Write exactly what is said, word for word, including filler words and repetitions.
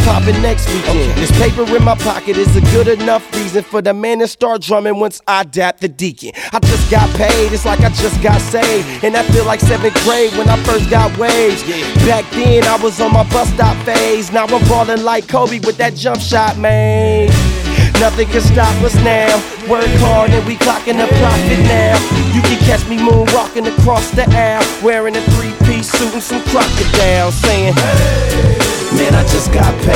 popping next weekend. Okay. This paper in my pocket is a good enough reason for the man to start drumming once I dap the deacon. I just got paid, it's like I just got saved, and I feel like seventh grade when I first got waves. Back then I was on my bus stop phase, now I'm ballin' like Kobe with that jump shot, man. Nothing can stop us now. Work hard and we clocking the profit now. You can catch me moonwalking across the aisle, wearing a three-piece suit and some crocodile, saying, man, I just got paid.